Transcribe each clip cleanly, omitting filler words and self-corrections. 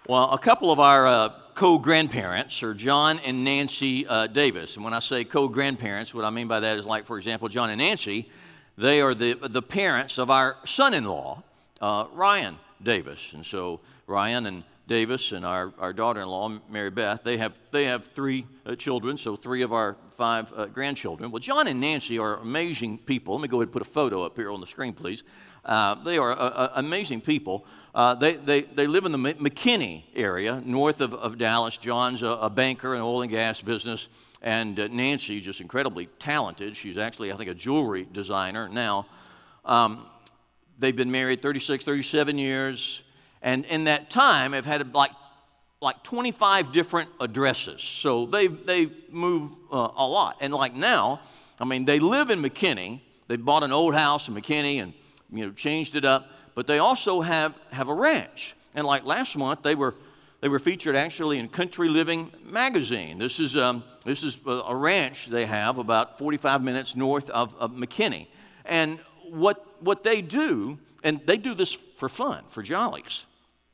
Well, a couple of our co-grandparents are John and Nancy Davis. And when I say co-grandparents, what I mean by that is, like, for example, John and Nancy, they are the parents of our son-in-law, Ryan Davis. And so Ryan and Davis and our daughter-in-law, Mary Beth, they have three children, so three of our five grandchildren. Well, John and Nancy are amazing people. Let me go ahead and put a photo up here on the screen, please. They are amazing people. They live in the McKinney area, north of Dallas. John's a banker in the oil and gas business, and Nancy, just incredibly talented. She's actually, I think, a jewelry designer now. They've been married 36, 37 years, and in that time have had like 25 different addresses. So they've moved a lot. And like now, I mean, they live in McKinney. They bought an old house in McKinney and changed it up. But they also have a ranch. And like last month, they were featured actually in Country Living magazine. This is a ranch they have about 45 minutes north of McKinney. And what they do, and they do this for fun, for jollies,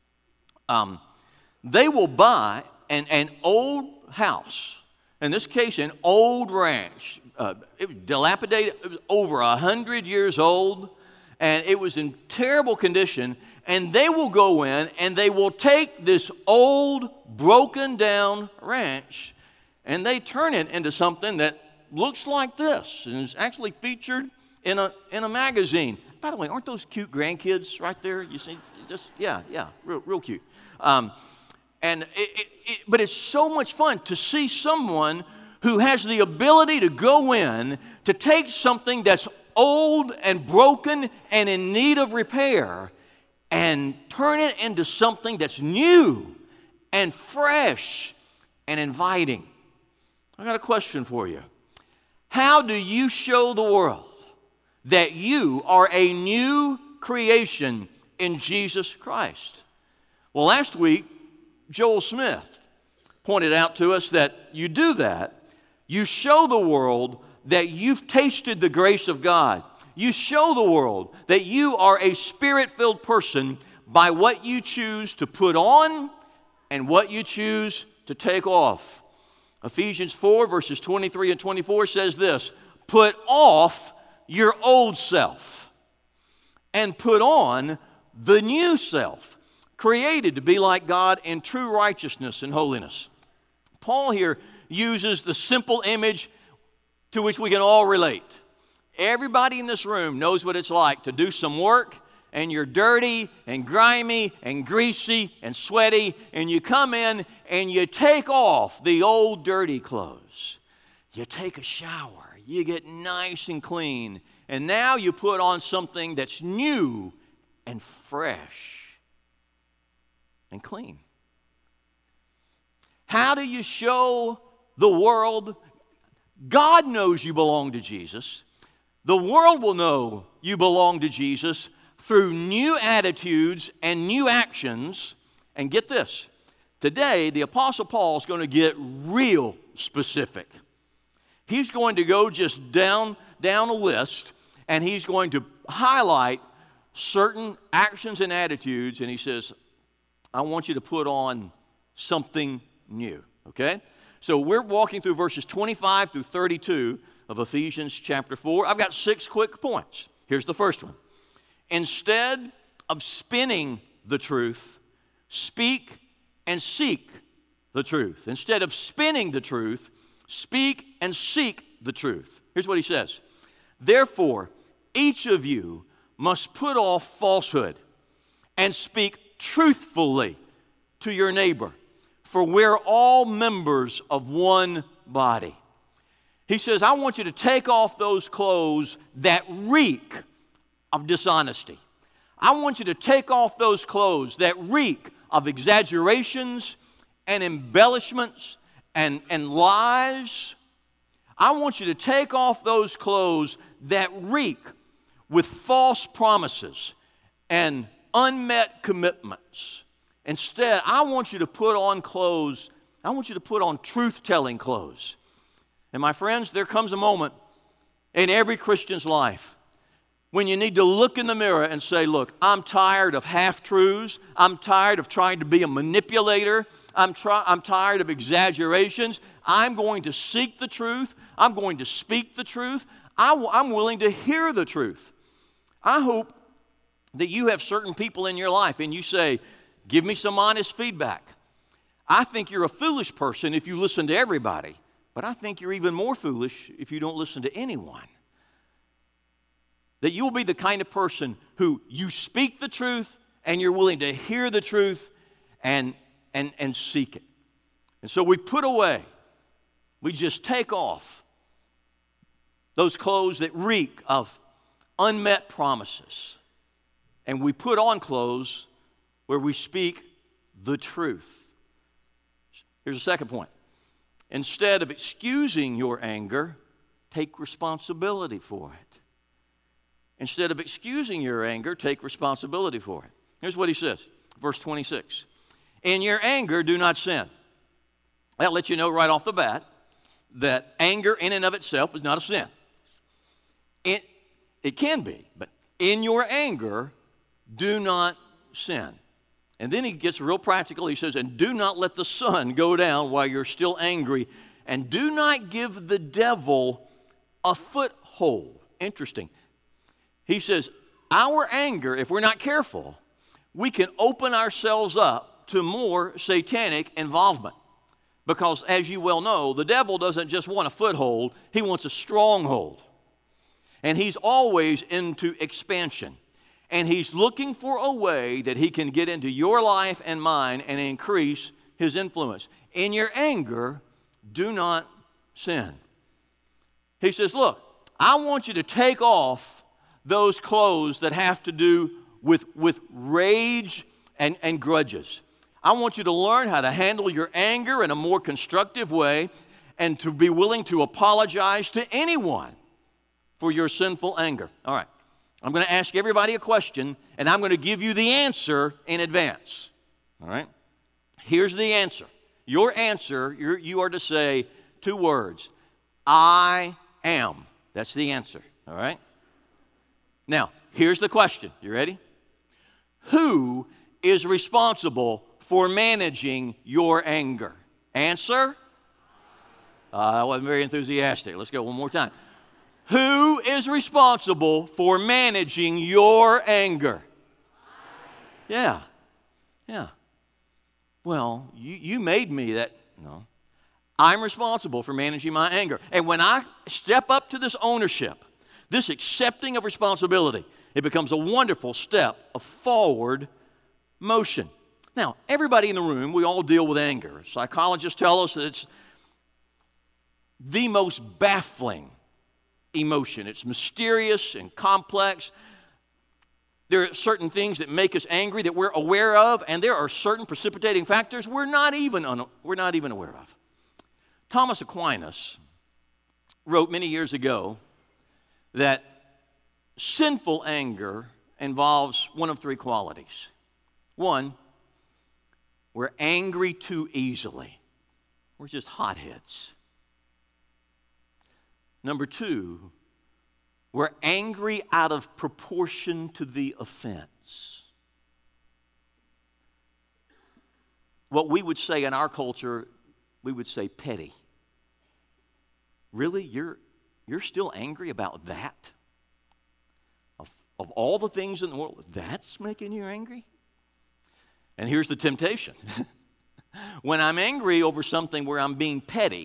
they will buy an old house, in this case an old ranch. It was dilapidated, it was over 100 years old, and it was in terrible condition, and they will go in and they will take this old, broken down ranch and they turn it into something that looks like this and is actually featured in a magazine. By the way, aren't those cute grandkids right there? You see, just, yeah, real cute. But it's so much fun to see someone who has the ability to go in to take something that's old and broken and in need of repair and turn it into something that's new and fresh and inviting. I got a question for you. How do you show the world that you are a new creation in Jesus Christ? Well, last week, Joel Smith pointed out to us that you do that. You show the world that you've tasted the grace of God. You show the world that you are a Spirit-filled person by what you choose to put on and what you choose to take off. Ephesians 4, verses 23 and 24 says this: put off your old self and put on the new self, created to be like God in true righteousness and holiness. Paul here uses the simple image to which we can all relate. Everybody in this room knows what it's like to do some work, and you're dirty and grimy and greasy and sweaty, and you come in and you take off the old dirty clothes. You take a shower, you get nice and clean, and now you put on something that's new and fresh and clean. How do you show the world? God knows you belong to Jesus. The world will know you belong to Jesus through new attitudes and new actions. And get this, today the Apostle Paul is going to get real specific. He's going to go just down a list, and he's going to highlight certain actions and attitudes, and he says, I want you to put on something new, okay? So we're walking through verses 25 through 32 of Ephesians chapter 4. I've got 6 quick points. Here's the first one. Instead of spinning the truth, speak and seek the truth. Instead of spinning the truth, speak and seek the truth. Here's what he says. Therefore, each of you must put off falsehood and speak truthfully to your neighbor, for we're all members of one body. He says, I want you to take off those clothes that reek of dishonesty. I want you to take off those clothes that reek of exaggerations and embellishments and lies. I want you to take off those clothes that reek with false promises and unmet commitments. Instead, I want you to put on clothes, I want you to put on truth-telling clothes. And my friends, there comes a moment in every Christian's life When you need to look in the mirror and say, look, I'm tired of half-truths. I'm tired of trying to be a manipulator. I'm tired of exaggerations. I'm going to seek the truth. I'm going to speak the truth. I'm willing to hear the truth. I hope that you have certain people in your life and you say, give me some honest feedback. I think you're a foolish person if you listen to everybody, but I think you're even more foolish if you don't listen to anyone. That you'll be the kind of person who you speak the truth and you're willing to hear the truth and seek it. And so we put away, we just take off those clothes that reek of unmet promises. And we put on clothes where we speak the truth. Here's the second point. Instead of excusing your anger, take responsibility for it. Instead of excusing your anger, take responsibility for it. Here's what he says, verse 26. In your anger, do not sin. That lets you know right off the bat that anger in and of itself is not a sin. It can be, but in your anger, do not sin. And then he gets real practical. He says, and do not let the sun go down while you're still angry, and do not give the devil a foothold. Interesting. He says, our anger, if we're not careful, we can open ourselves up to more satanic involvement. Because as you well know, the devil doesn't just want a foothold, he wants a stronghold. And he's always into expansion. And he's looking for a way that he can get into your life and mine and increase his influence. In your anger, do not sin. He says, look, I want you to take off those clothes that have to do with rage and grudges. I want you to learn how to handle your anger in a more constructive way and to be willing to apologize to anyone for your sinful anger. All right, I'm going to ask everybody a question, and I'm going to give you the answer in advance. All right? Here's the answer. Your answer, you are to say 2 words. I am. That's the answer. All right? Now, here's the question. You ready? Who is responsible for managing your anger? Answer? I wasn't very enthusiastic. Let's go one more time. Who is responsible for managing your anger? Yeah. Well, you made me that. No. I'm responsible for managing my anger. And when I step up to this ownership, this accepting of responsibility, it becomes a wonderful step of forward motion. Now, everybody in the room, we all deal with anger. Psychologists tell us that it's the most baffling emotion. It's mysterious and complex. There are certain things that make us angry that we're aware of, and there are certain precipitating factors we're not even aware of. Thomas Aquinas wrote many years ago that sinful anger involves one of 3 qualities. 1, we're angry too easily. We're just hotheads. Number 2, we're angry out of proportion to the offense. What we would say in our culture, we would say petty. Really? You're still angry about that? Of all the things in the world, that's making you angry? And here's the temptation. When I'm angry over something where I'm being petty,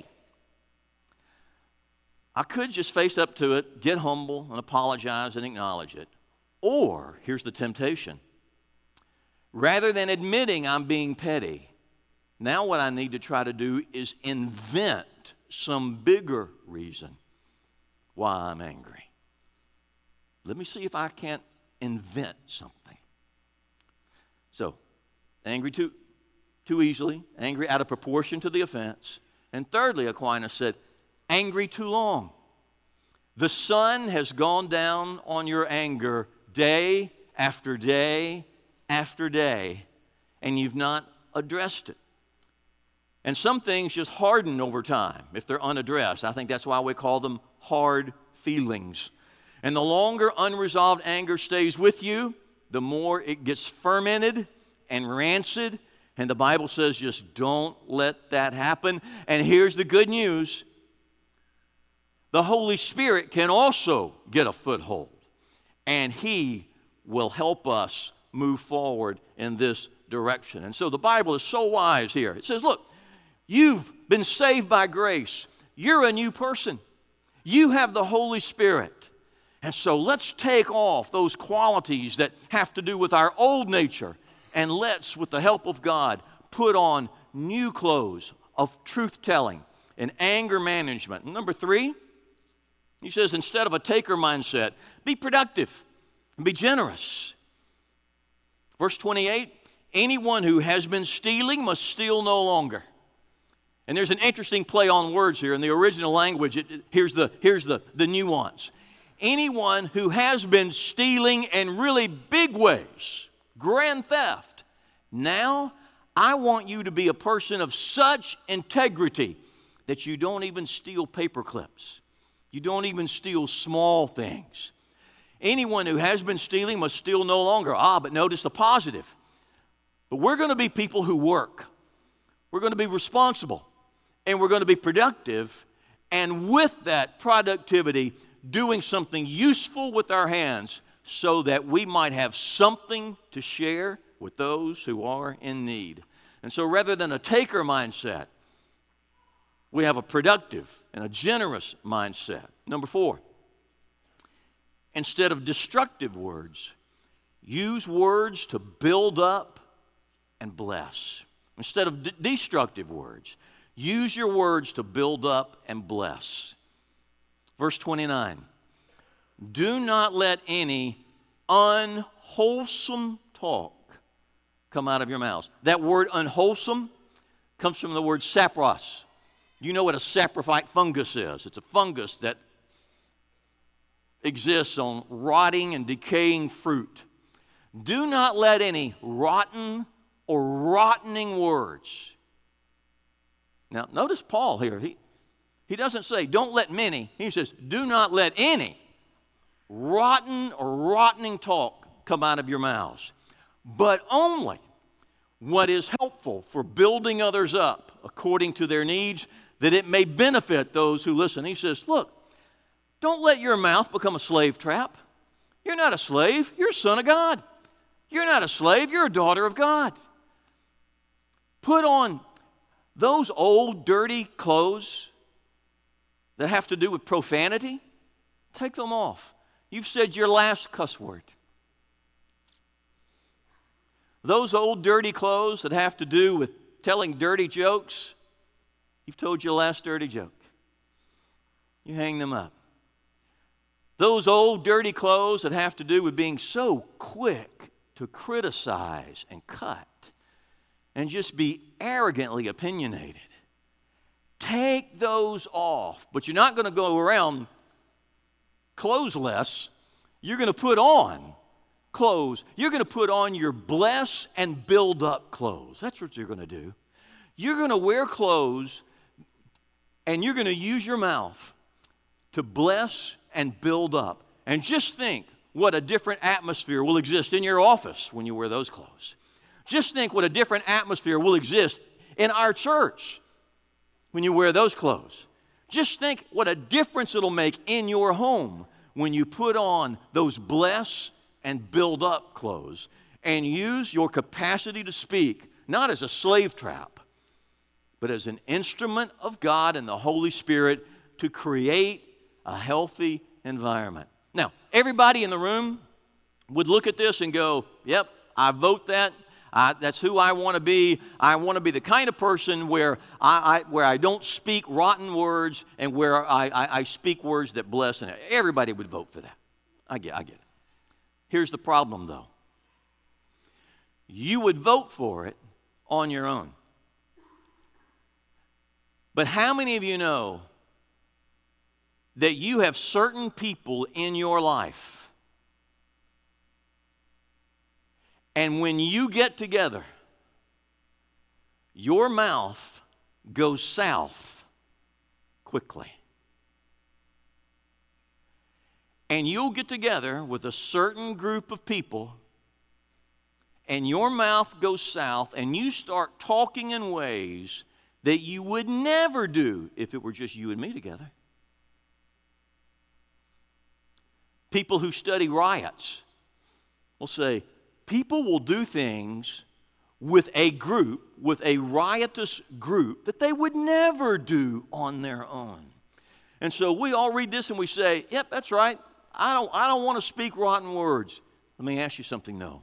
I could just face up to it, get humble, and apologize and acknowledge it. Or, here's the temptation. Rather than admitting I'm being petty, now what I need to try to do is invent some bigger reason why I'm angry. Let me see if I can't invent something. So, angry too easily, angry out of proportion to the offense. And thirdly, Aquinas said, angry too long. The sun has gone down on your anger day after day after day, and you've not addressed it. And some things just harden over time if they're unaddressed. I think that's why we call them hard feelings. And the longer unresolved anger stays with you, the more it gets fermented and rancid. And the Bible says just don't let that happen. And here's the good news. The Holy Spirit can also get a foothold. And He will help us move forward in this direction. And so the Bible is so wise here. It says, look, you've been saved by grace. You're a new person. You have the Holy Spirit. And so let's take off those qualities that have to do with our old nature, and let's, with the help of God, put on new clothes of truth-telling and anger management. And number 3, he says, instead of a taker mindset, be productive and be generous. Verse 28, anyone who has been stealing must steal no longer. And there's an interesting play on words here. In the original language, here's the nuance. Anyone who has been stealing in really big ways, grand theft, now I want you to be a person of such integrity that you don't even steal paper clips. You don't even steal small things. Anyone who has been stealing must steal no longer. But notice the positive. But we're going to be people who work. We're going to be responsible. And we're going to be productive. And with that productivity, doing something useful with our hands so that we might have something to share with those who are in need. And so rather than a taker mindset, we have a productive and a generous mindset. Number 4, instead of destructive words, use words to build up and bless. Instead of destructive words, use your words to build up and bless. Verse 29, do not let any unwholesome talk come out of your mouths. That word unwholesome comes from the word sapros. You know what a saprophyte fungus is. It's a fungus that exists on rotting and decaying fruit. Do not let any rotten or rottening words. Now, notice Paul here. He doesn't say, don't let many. He says, do not let any rotten or rottening talk come out of your mouths, but only what is helpful for building others up according to their needs, that it may benefit those who listen. He says, look, don't let your mouth become a slave trap. You're not a slave. You're a son of God. You're not a slave. You're a daughter of God. Put on those old, dirty clothes that have to do with profanity. Take them off. You've said your last cuss word. Those old, dirty clothes that have to do with telling dirty jokes, you've told your last dirty joke. You hang them up. Those old, dirty clothes that have to do with being so quick to criticize and cut and just be arrogantly opinionated. Take those off. But you're not going to go around clothesless. You're going to put on clothes. You're going to put on your bless and build up clothes. That's what you're going to do. You're going to wear clothes and you're going to use your mouth to bless and build up. And just think what a different atmosphere will exist in your office when you wear those clothes. Just think what a different atmosphere will exist in our church when you wear those clothes. Just think what a difference it'll make in your home when you put on those bless and build up clothes and use your capacity to speak not as a slave trap, but as an instrument of God and the Holy Spirit to create a healthy environment. Now, everybody in the room would look at this and go, yep, I vote that. That's who I want to be. I want to be the kind of person where I don't speak rotten words and where I speak words that bless. And everybody would vote for that. I get it. Here's the problem, though. You would vote for it on your own. But how many of you know that you have certain people in your life, and when you get together, your mouth goes south quickly? and you'll get together with a certain group of people, and your mouth goes south, and you start talking in ways that you would never do if it were just you and me together. People who study riots will say, people will do things with a group, with a riotous group, that they would never do on their own. And so we all read this and we say, yep, that's right. I don't want to speak rotten words. Let me ask you something, though.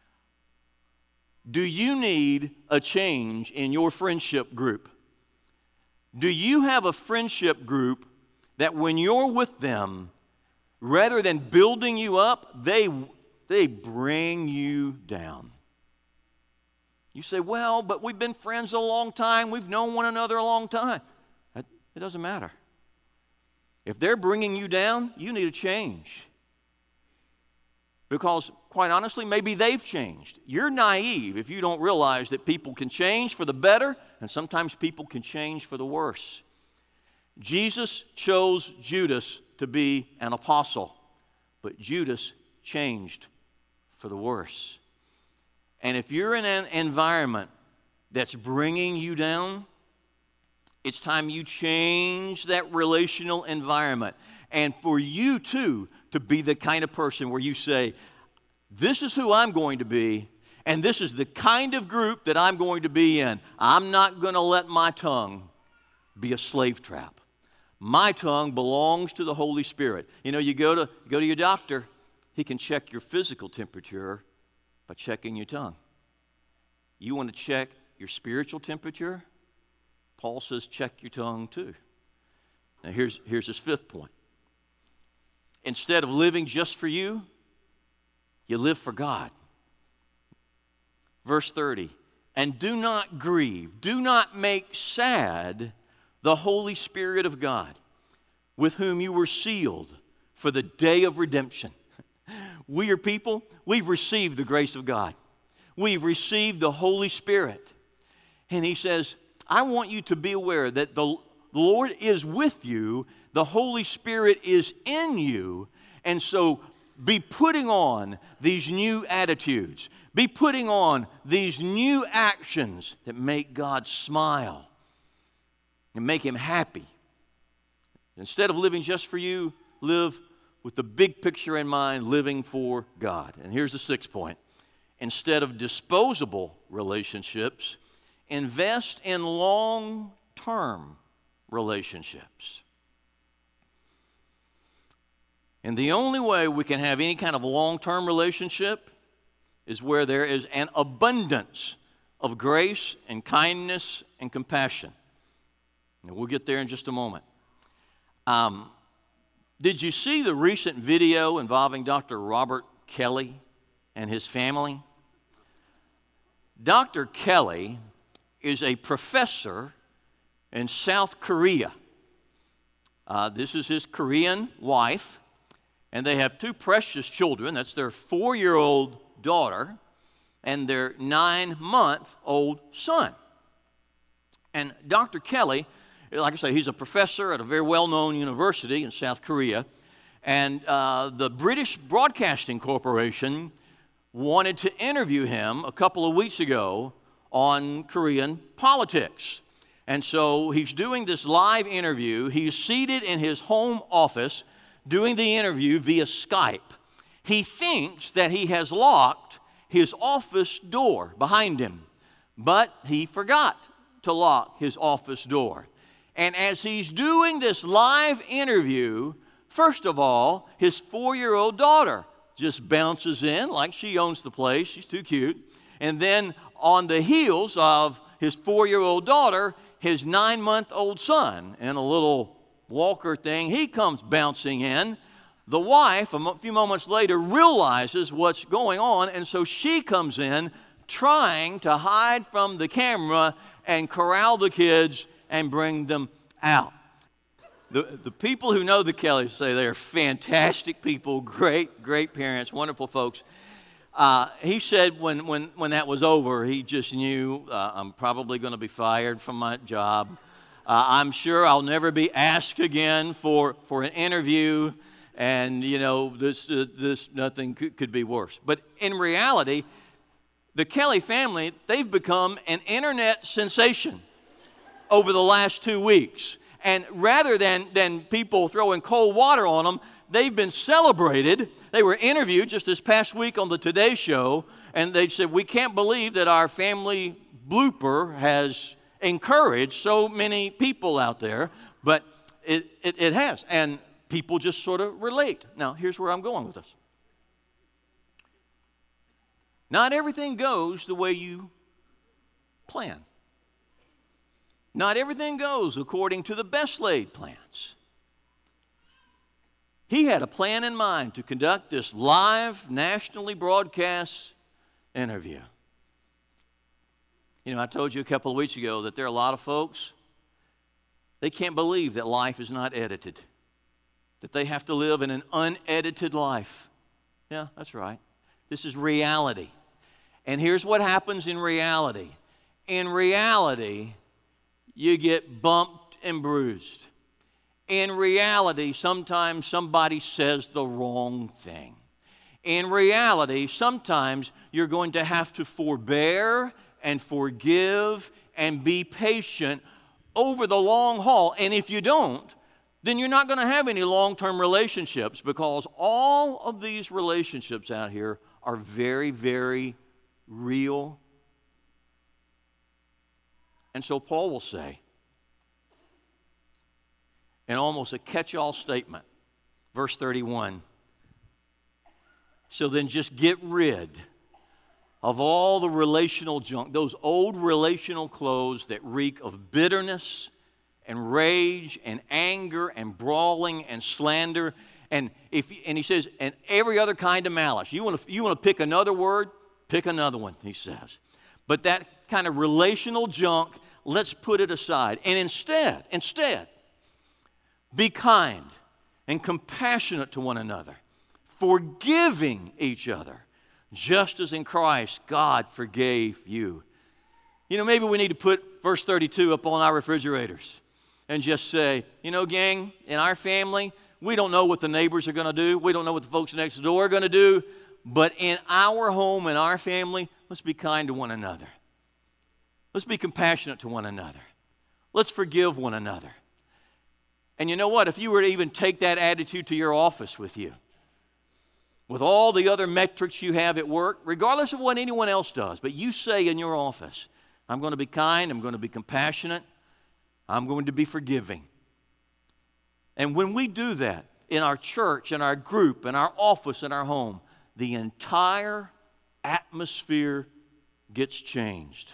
Do you need a change in your friendship group? Do you have a friendship group that when you're with them, rather than building you up, they bring you down? You say, well, but we've been friends a long time. We've known one another a long time. It doesn't matter. If they're bringing you down, you need a change. Because, quite honestly, maybe they've changed. You're naive if you don't realize that people can change for the better, and sometimes people can change for the worse. Jesus chose Judas to be an apostle, but Judas changed for the worse. And if you're in an environment that's bringing you down, it's time you change that relational environment. And for you, too, to be the kind of person where you say, this is who I'm going to be, and this is the kind of group that I'm going to be in. I'm not going to let my tongue be a slave trap. My tongue belongs to the Holy Spirit. You know, you go to your doctor, he can check your physical temperature by checking your tongue. You want to check your spiritual temperature? Paul says check your tongue too. Now here's his fifth point. Instead of living just for you, you live for God. Verse 30, and do not grieve, do not make sad the Holy Spirit of God, with whom you were sealed for the day of redemption. We are people, we've received the grace of God. We've received the Holy Spirit. And he says, I want you to be aware that the Lord is with you, the Holy Spirit is in you, and so be putting on these new attitudes. Be putting on these new actions that make God smile and make Him happy. Instead of living just for you, live with the big picture in mind, living for God. And here's the sixth point. Instead of disposable relationships, invest in long-term relationships. And the only way we can have any kind of long-term relationship is where there is an abundance of grace and kindness and compassion. And we'll get there in just a moment. Did you see the recent video involving Dr. Robert Kelly and his family? Dr. Kelly is a professor in South Korea. This is his Korean wife, and they have two precious children. That's their 4-year-old daughter and their 9-month-old son. And Dr. Kelly, like I say, he's a professor at a very well-known university in South Korea, and the British Broadcasting Corporation wanted to interview him a couple of weeks ago on Korean politics. And so he's doing this live interview. He's seated in his home office doing the interview via Skype. He thinks that he has locked his office door behind him, but he forgot to lock his office door. And as he's doing this live interview, first of all, his 4-year-old daughter just bounces in like she owns the place. She's too cute. And then on the heels of his 4-year-old daughter, his 9-month-old son in a little walker thing, he comes bouncing in. The wife, a few moments later, realizes what's going on, and so she comes in trying to hide from the camera and corral the kids and bring them out. The people who know the Kellys say they are fantastic people, great parents, wonderful folks. He said when that was over, he just knew, I'm probably going to be fired from my job. I'm sure I'll never be asked again for an interview. and this nothing could be worse. But in reality, the Kelly family, they've become an internet sensation over the last 2 weeks. And rather than people throwing cold water on them, they've been celebrated. They were interviewed just this past week on the Today Show, and they said, we can't believe that our family blooper has encouraged so many people out there, but it has. And people just sort of relate. Now, here's where I'm going with this. Not everything goes the way you plan. Not everything goes according to the best laid plans. He had a plan in mind to conduct this live, nationally broadcast interview. I told you a couple of weeks ago that there are a lot of folks, they can't believe that life is not edited, that they have to live in an unedited life. Yeah, that's right. This is reality. And here's what happens in reality. In reality, you get bumped and bruised. In reality, sometimes somebody says the wrong thing. In reality, sometimes you're going to have to forbear and forgive and be patient over the long haul. And if you don't, then you're not going to have any long-term relationships, because all of these relationships out here are very, very real. And so Paul will say, in almost a catch-all statement, verse 31, so then just get rid of all the relational junk, those old relational clothes that reek of bitterness and rage and anger and brawling and slander, and he says, and every other kind of malice. You want to pick another word? Pick another one, he says. But that kind of relational junk, let's put it aside. And instead, be kind and compassionate to one another, forgiving each other, just as in Christ God forgave you. Maybe we need to put verse 32 up on our refrigerators and just say, gang, in our family, we don't know what the neighbors are going to do. We don't know what the folks next door are going to do. But in our home, in our family, let's be kind to one another. Let's be compassionate to one another. Let's forgive one another. And you know what? If you were to even take that attitude to your office with you, with all the other metrics you have at work, regardless of what anyone else does, but you say in your office, I'm going to be kind, I'm going to be compassionate, I'm going to be forgiving. And when we do that in our church, in our group, in our office, in our home, the entire atmosphere gets changed.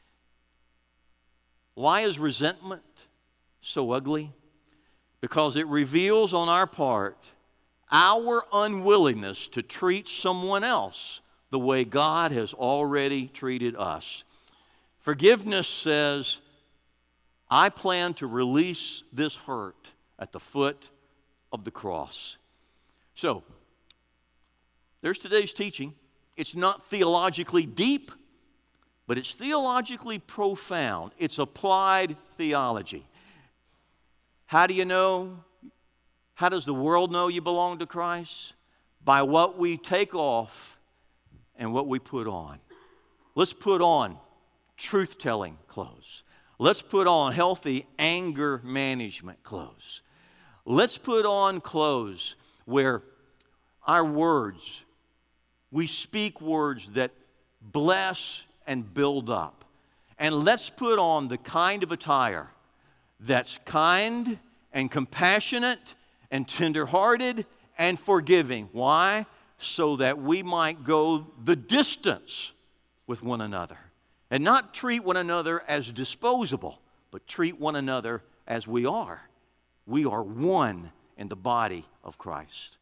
Why is resentment so ugly? Because it reveals on our part our unwillingness to treat someone else the way God has already treated us. Forgiveness says, I plan to release this hurt at the foot of the cross. So, there's today's teaching. It's not theologically deep, but it's theologically profound. It's applied theology. How do you know? How does the world know you belong to Christ? By what we take off and what we put on. Let's put on truth-telling clothes. Let's put on healthy anger management clothes. Let's put on clothes where our words, we speak words that bless and build up. And let's put on the kind of attire that's kind and compassionate and tenderhearted and forgiving. Why? So that we might go the distance with one another. And not treat one another as disposable, but treat one another as we are. We are one in the body of Christ.